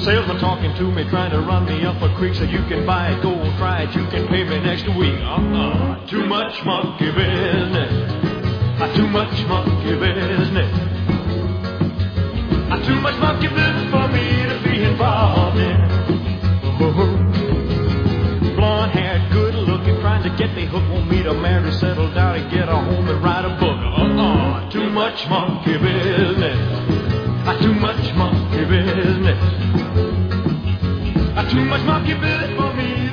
Salesman talking to me, trying to run me up a creek so you can buy it, go and try it, you can pay me next week. Too much monkey business. Too much monkey business. Too much monkey business for me to be involved in. Blonde haired, good looking, trying to get me hooked, want me to marry, settle down and get a home and write a book. Too much monkey business. Too much monkey business. Too much monkey business for me